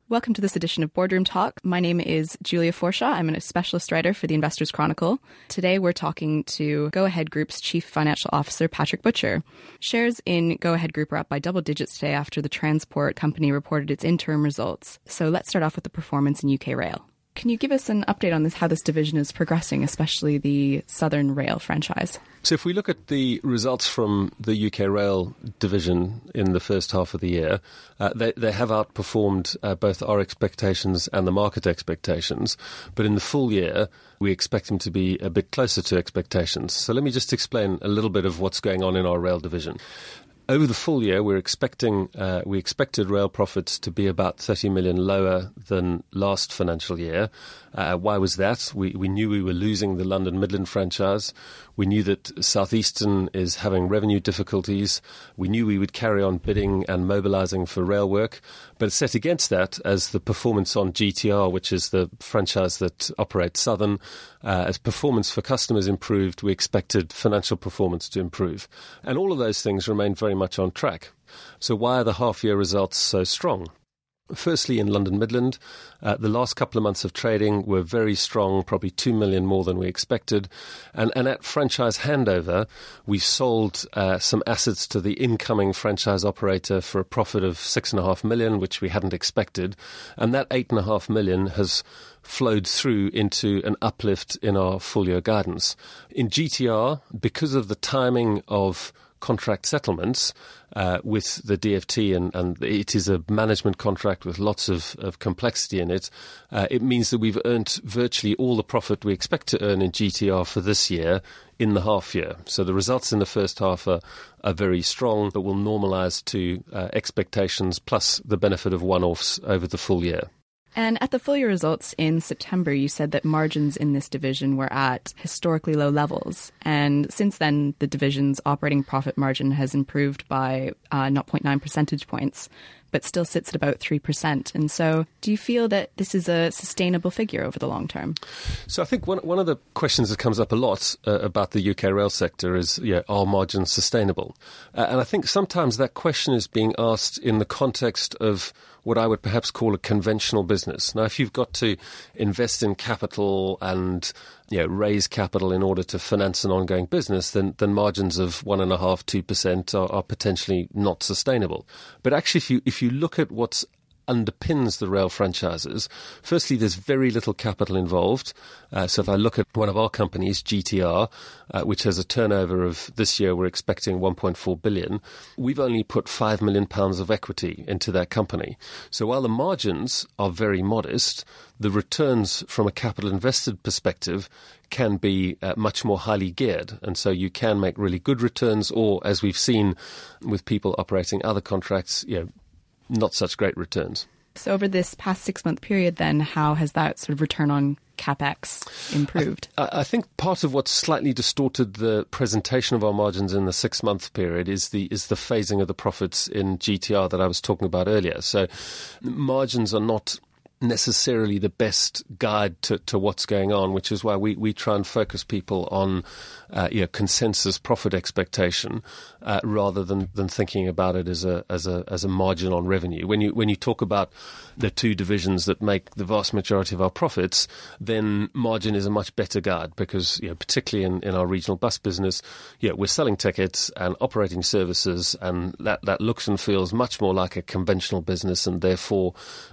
Welcome to this edition of Boardroom Talk. My name is Julia Forshaw. I'm a specialist writer for the Investors Chronicle. Today we're talking to Go Ahead Group's Chief Financial Officer, Patrick Butcher. Shares in Go Ahead Group are up by double digits today after the transport company reported its interim results. So let's start off with the performance in UK Rail. Can you give us an update on how this division is progressing, especially the Southern Rail franchise? So if we look at the results from the UK Rail division in the first half of the year, they have outperformed both our expectations and the market expectations. But in the full year, we expect them to be a bit closer to expectations. So let me just explain a little bit of what's going on in our rail division. Over the full year, we expected rail profits to be about 30 million lower than last financial year. Why was that? We knew we were losing the London Midland franchise. We knew that South Eastern is having revenue difficulties. We knew we would carry on bidding and mobilising for rail work. But set against that, as the performance on GTR, which is the franchise that operates Southern, as performance for customers improved, we expected financial performance to improve. And all of those things remain very much on track. So why are the half-year results so strong? Firstly, in London Midland, the last couple of months of trading were very strong, probably 2 million more than we expected. And at franchise handover, we sold some assets to the incoming franchise operator for a profit of 6.5 million, which we hadn't expected. And that 8.5 million has flowed through into an uplift in our full-year guidance. In GTR, because of the timing of contract settlements with the DfT, and it is a management contract with lots of complexity in it, it means that we've earned virtually all the profit we expect to earn in GTR for this year in the half year. So the results in the first half are very strong, but will normalise to expectations plus the benefit of one-offs over the full year. And at the full year results in September, you said that margins in this division were at historically low levels. And since then, the division's operating profit margin has improved by 0.9 percentage points, but still sits at about 3%. And so do you feel that this is a sustainable figure over the long term? So I think one of the questions that comes up a lot about the UK rail sector is, are margins sustainable? And I think sometimes that question is being asked in the context of what I would perhaps call a conventional business. Now, if you've got to invest in capital and raise capital in order to finance an ongoing business, then margins of 1.5-2% are potentially not sustainable. But actually, if you look at what's underpins the rail franchises, firstly, there's very little capital involved. So if I look at one of our companies, GTR, which has a turnover of this year, we're expecting 1.4 billion. We've only put £5 million of equity into that company. So while the margins are very modest, the returns from a capital invested perspective can be much more highly geared. And so you can make really good returns, or as we've seen with people operating other contracts, not such great returns. So over this past 6-month period, then, how has that sort of return on CapEx improved? I think part of what's slightly distorted the presentation of our margins in the 6-month period is the phasing of the profits in GTR that I was talking about earlier. So margins are not necessarily the best guide to what's going on, which is why we try and focus people on consensus profit expectation rather than thinking about it as a margin on revenue. When you talk about the two divisions that make the vast majority of our profits, then margin is a much better guide because particularly in our regional bus business, we're selling tickets and operating services, and that looks and feels much more like a conventional business, and therefore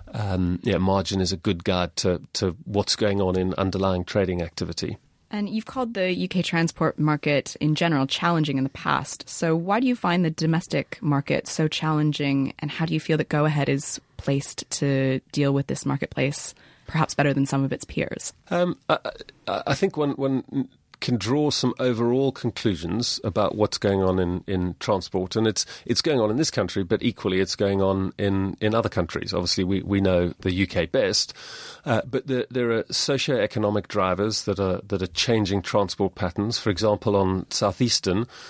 margin is a good guide to what's going on in underlying trading activity. And you've called the UK transport market in general challenging in the past. So why do you find the domestic market so challenging, and how do you feel that Go Ahead is placed to deal with this marketplace perhaps better than some of its peers? I think one can draw some overall conclusions about what's going on in transport, and it's going on in this country, but equally it's going on in other countries. Obviously, we know the UK best, but there are socio-economic drivers that are changing transport patterns. For example, on South Eastern,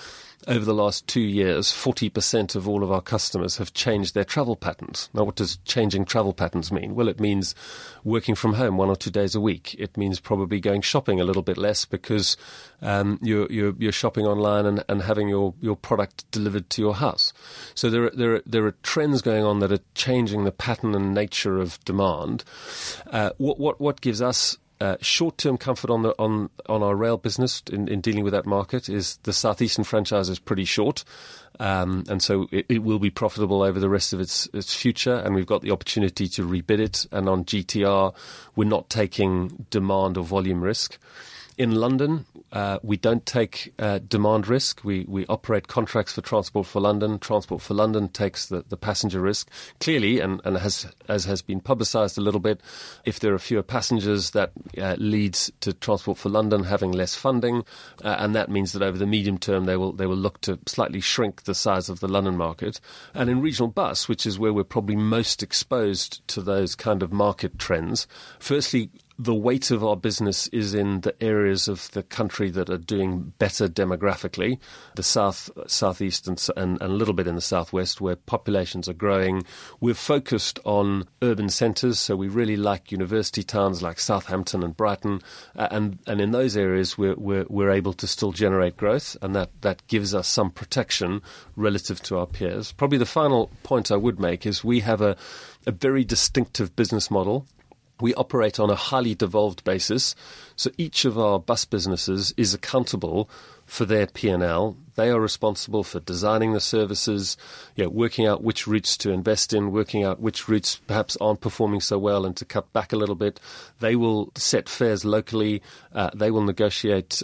over the last 2 years, 40% of all of our customers have changed their travel patterns. Now, what does changing travel patterns mean? Well, it means working from home 1 or 2 days a week. It means probably going shopping a little bit less because you're shopping online and having your product delivered to your house. So there are trends going on that are changing the pattern and nature of demand. What gives us short-term comfort on our rail business in dealing with that market is the Southeastern franchise is pretty short, and so it will be profitable over the rest of its future, and we've got the opportunity to rebid it. And on GTR, we're not taking demand or volume risk. In London, we don't take demand risk. We operate contracts for Transport for London. Transport for London takes the passenger risk. Clearly, and as has been publicised a little bit, if there are fewer passengers, that leads to Transport for London having less funding, and that means that over the medium term they will look to slightly shrink the size of the London market. And in regional bus, which is where we're probably most exposed to those kind of market trends, firstly, the weight of our business is in the areas of the country that are doing better demographically, the southeast, and a little bit in the southwest, where populations are growing. We're focused on urban centres, so we really like university towns like Southampton and Brighton, and in those areas we're able to still generate growth, and that gives us some protection relative to our peers. Probably the final point I would make is we have a very distinctive business model. We operate on a highly devolved basis, so each of our bus businesses is accountable for their P&L. They are responsible for designing the services, working out which routes to invest in, working out which routes perhaps aren't performing so well and to cut back a little bit. They will set fares locally. They will negotiate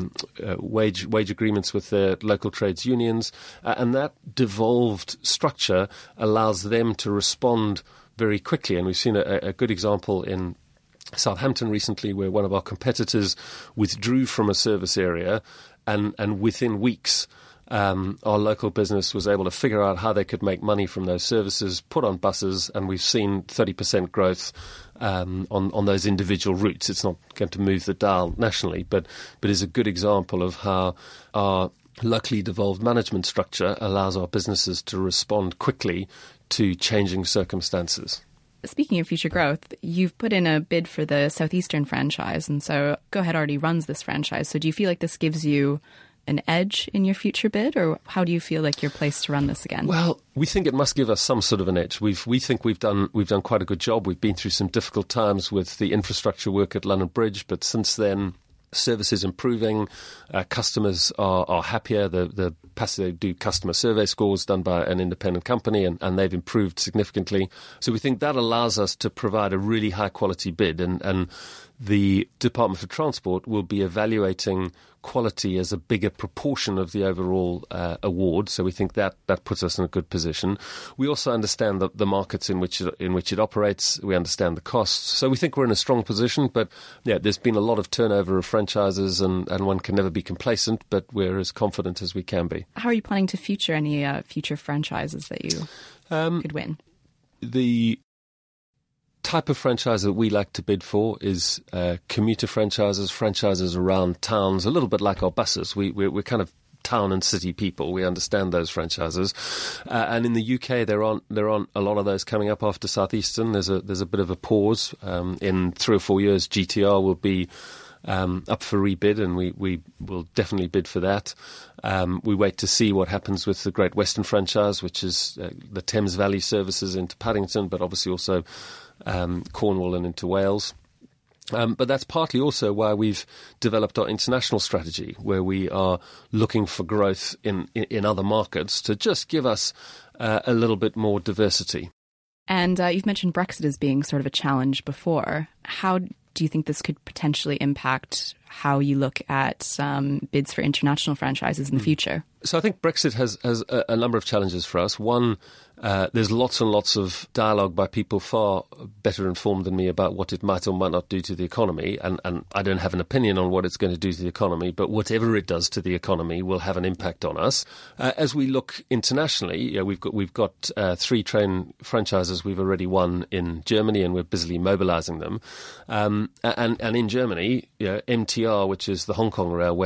wage agreements with their local trades unions, and that devolved structure allows them to respond very quickly. And we've seen a good example in Southampton recently where one of our competitors withdrew from a service area, and within weeks our local business was able to figure out how they could make money from those services, put on buses, and we've seen 30% growth on those individual routes. It's not going to move the dial nationally, but is a good example of how our locally devolved management structure allows our businesses to respond quickly to changing circumstances. Speaking of future growth, you've put in a bid for the Southeastern franchise, and so Go Ahead already runs this franchise. So do you feel like this gives you an edge in your future bid, or how do you feel like you're placed to run this again? Well, we think it must give us some sort of an edge. We think we've done quite a good job. We've been through some difficult times with the infrastructure work at London Bridge, but since then, service is improving, customers are happier, they do customer survey scores done by an independent company, and they've improved significantly. So we think that allows us to provide a really high quality bid, and the Department for Transport will be evaluating quality as a bigger proportion of the overall award. So we think that puts us in a good position. We also understand the markets in which it operates. We understand the costs. So we think we're in a strong position. But there's been a lot of turnover of franchises, and one can never be complacent. But we're as confident as we can be. How are you planning to feature any future franchises that you could win? The type of franchise that we like to bid for is commuter franchises around towns, a little bit like our buses. We're kind of town and city people. We understand those franchises, and in the UK there aren't a lot of those coming up after Southeastern. There's a bit of a pause. In 3 or 4 years, GTR will be up for rebid, and we will definitely bid for that. We wait to see what happens with the Great Western franchise, which is the Thames Valley services into Paddington, but obviously also Cornwall and into Wales. But that's partly also why we've developed our international strategy, where we are looking for growth in other markets to just give us a little bit more diversity. And you've mentioned Brexit as being sort of a challenge before. How do you think this could potentially impact how you look at bids for international franchises in the future? So I think Brexit has a number of challenges for us. One, there's lots and lots of dialogue by people far better informed than me about what it might or might not do to the economy. And I don't have an opinion on what it's going to do to the economy, but whatever it does to the economy will have an impact on us. As we look internationally, we've got 3 train franchises we've already won in Germany, and we're busily mobilising them. And in Germany, MTR, which is the Hong Kong Railway,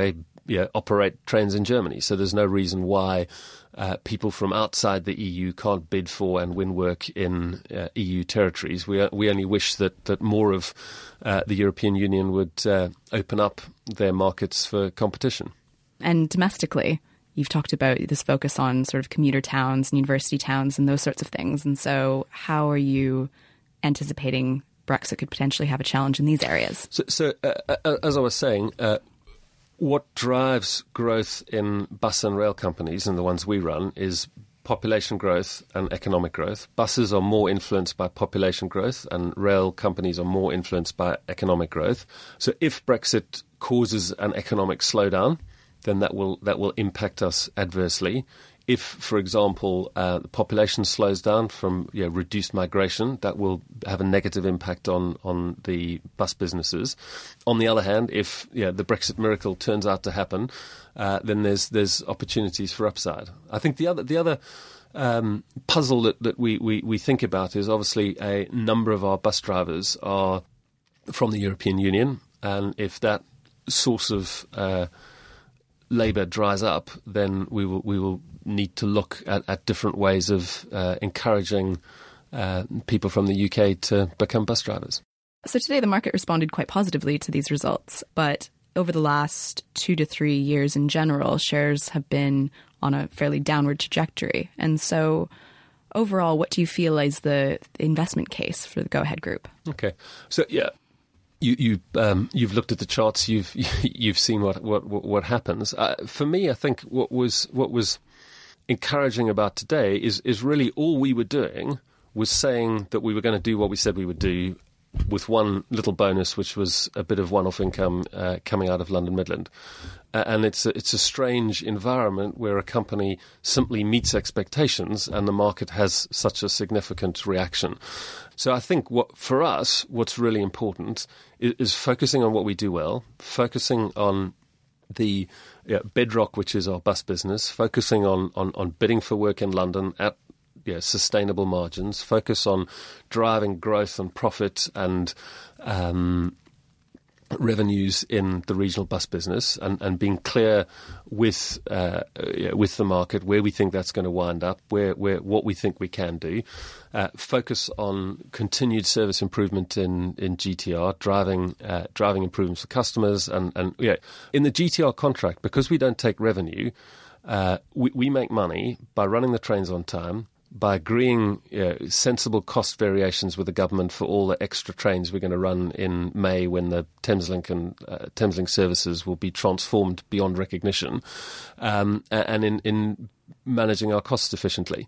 operate trains in Germany. So there's no reason why people from outside the EU can't bid for and win work in EU territories. We only wish that more of the European Union would open up their markets for competition. And domestically, you've talked about this focus on sort of commuter towns and university towns and those sorts of things. And so how are you anticipating Brexit could potentially have a challenge in these areas? So as I was saying, what drives growth in bus and rail companies, and the ones we run, is population growth and economic growth. Buses are more influenced by population growth and rail companies are more influenced by economic growth. So if Brexit causes an economic slowdown, then that will impact us adversely. If, for example, the population slows down from reduced migration, that will have a negative impact on the bus businesses. On the other hand, if the Brexit miracle turns out to happen, then there's opportunities for upside. I think the other puzzle that we think about is obviously a number of our bus drivers are from the European Union, and if that source of labour dries up, then we will need to look at different ways of encouraging people from the UK to become bus drivers. So today the market responded quite positively to these results, but over the last 2 to 3 years in general, shares have been on a fairly downward trajectory. And so overall, what do you feel is the investment case for the Go Ahead Group? Okay. So, You've looked at the charts. You've seen what happens. For me, I think what was encouraging about today is really all we were doing was saying that we were going to do what we said we would do, with one little bonus, which was a bit of one-off income coming out of London Midland. And it's a strange environment where a company simply meets expectations and the market has such a significant reaction. So I think for us, what's really important is focusing on what we do well, focusing on the bedrock, which is our bus business, focusing on bidding for work in London at sustainable margins, focus on driving growth and profit and revenues in the regional bus business, and being clear with the market where we think that's going to wind up, where what we think we can do. Focus on continued service improvement in GTR, driving improvements for customers, and in the GTR contract, because we don't take revenue, we make money by running the trains on time, by agreeing sensible cost variations with the government for all the extra trains we're going to run in May, when the Thameslink and Thameslink services will be transformed beyond recognition, and in managing our costs efficiently.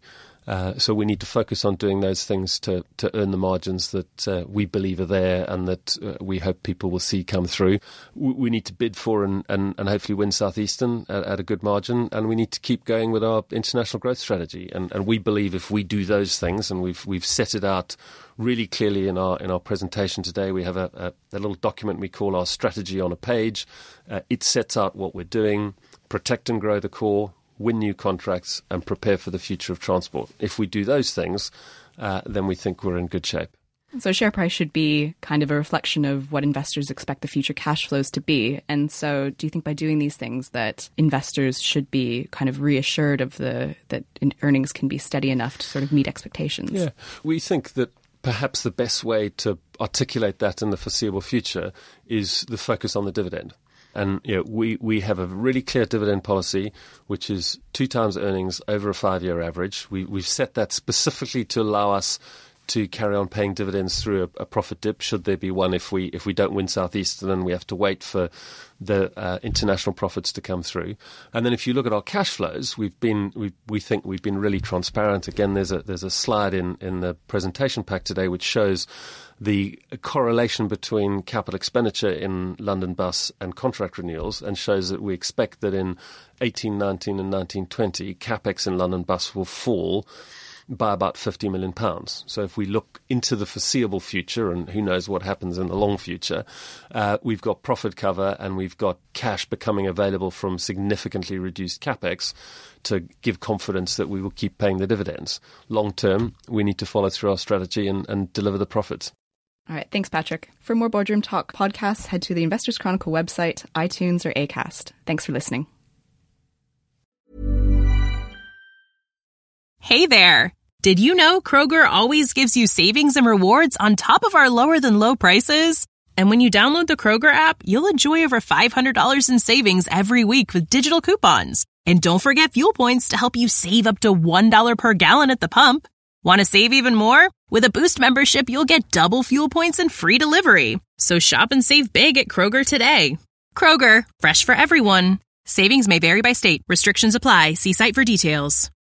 So we need to focus on doing those things to earn the margins that we believe are there and that we hope people will see come through. We need to bid for and hopefully win Southeastern at a good margin, and we need to keep going with our international growth strategy. And we believe if we do those things, and we've set it out really clearly in our presentation today, we have a little document we call our strategy on a page. It sets out what we're doing: protect and grow the core, win new contracts, and prepare for the future of transport. If we do those things, then we think we're in good shape. So share price should be kind of a reflection of what investors expect the future cash flows to be. And so do you think by doing these things that investors should be kind of reassured of that earnings can be steady enough to sort of meet expectations? Yeah, we think that perhaps the best way to articulate that in the foreseeable future is the focus on the dividend. And we have a really clear dividend policy, which is 2 times earnings over a 5-year average. We've set that specifically to allow us to carry on paying dividends through a profit dip, should there be one. If we don't win Southeastern, then we have to wait for the international profits to come through. And then if you look at our cash flows, we think we've been really transparent. Again, there's a slide in the presentation pack today which shows the correlation between capital expenditure in London Bus and contract renewals, and shows that we expect that in 18-19 and 19-20, CapEx in London Bus will fall by about £50 million. So if we look into the foreseeable future, and who knows what happens in the long future, we've got profit cover and we've got cash becoming available from significantly reduced CapEx to give confidence that we will keep paying the dividends. Long term, we need to follow through our strategy and deliver the profits. All right. Thanks, Patrick. For more Boardroom Talk podcasts, head to the Investors Chronicle website, iTunes, or Acast. Thanks for listening. Hey there. Did you know Kroger always gives you savings and rewards on top of our lower than low prices? And when you download the Kroger app, you'll enjoy over $500 in savings every week with digital coupons. And don't forget fuel points to help you save up to $1 per gallon at the pump. Want to save even more? With a Boost membership, you'll get double fuel points and free delivery. So shop and save big at Kroger today. Kroger, fresh for everyone. Savings may vary by state. Restrictions apply. See site for details.